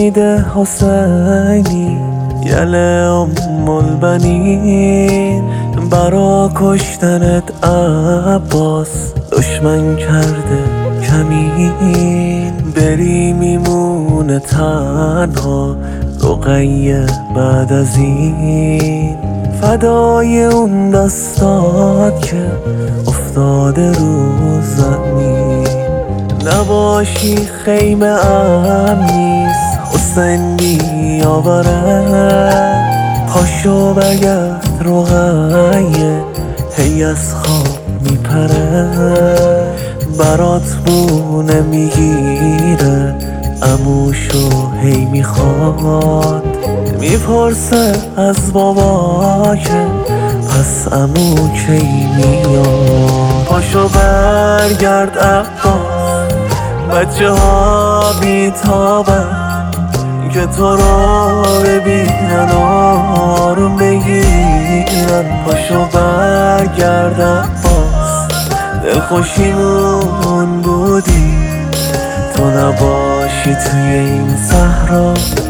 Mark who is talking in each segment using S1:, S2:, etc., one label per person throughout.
S1: امید حسینی یل ام البنین، برا کشتنت عباس دشمن کرده کمین. بری میمونه تنها رقیه بعد از این، فدای اون دستات که افتاده رو زمین. نباشی خیمه نیست حسین بیاوره، پاشو برگرد رقیه هی از خواب میپره. برات بونه میگیره عموشو هی میخواد، میپرسه از بابا که پس عمو کی میاد. پاشو برگرد عباس، بچه ها بیتابن که تو رو ببینن آروم بگیرن. پاشو برگرد عباس، دلخوشیمون بودی تو نباشی توی این صحرا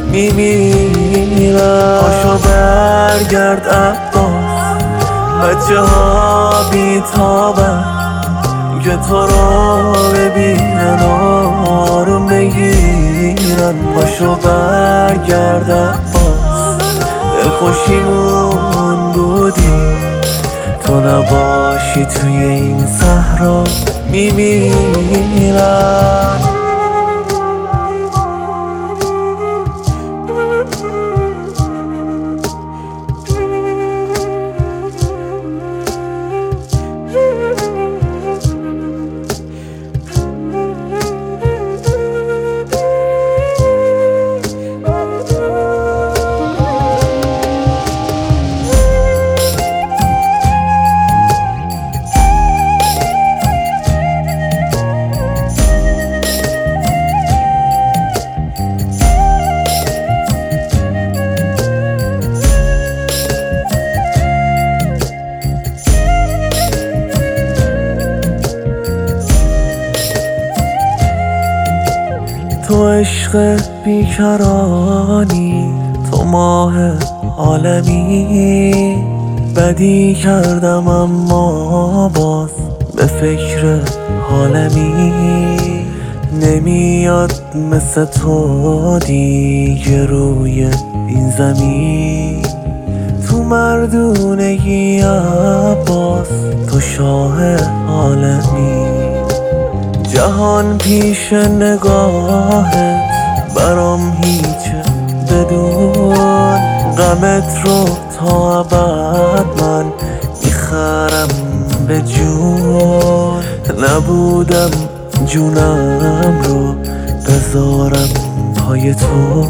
S1: میمیرم. پاشو برگرد عباس، بچه ها بیتابن که تو رو ببینن آروم بگیرن. پاشو برگرد عباس، دلخوشیمون بودی تو نباشی توی این صحرا میمیرن. تو عشق بیکرانی، تو ماه عالمی. بدی کردم اما باز به فکر حالمی. نمیاد مثل تو دیگه روی این زمین. تو مردونگی عباس تو شاه عالمی. جهان پیش نگاهت برام هیچه، بدون غمت رو تا ابد من میخرم به جون. نبودم جونم رو بذارم پای تو،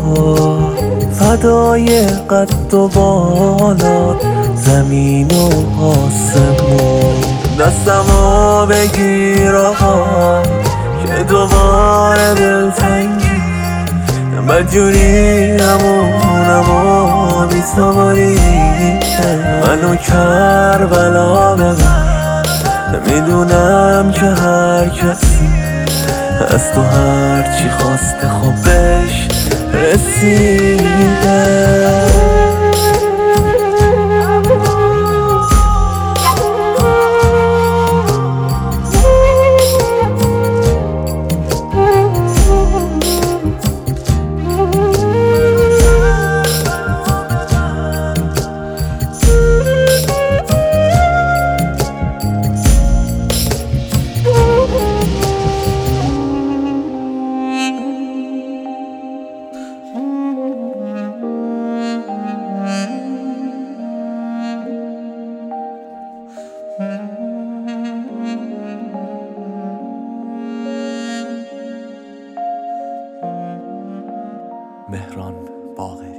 S1: فدای قد و بالات زمین و آسمون. دستمو بگیر آقا که دوباره دلتنگی، بدجوری همونم و بی‌صبری منو کربلا ببر. میدونم که هر کسی از تو هرچی خواسته خب بهش رسیده. مهران باقر.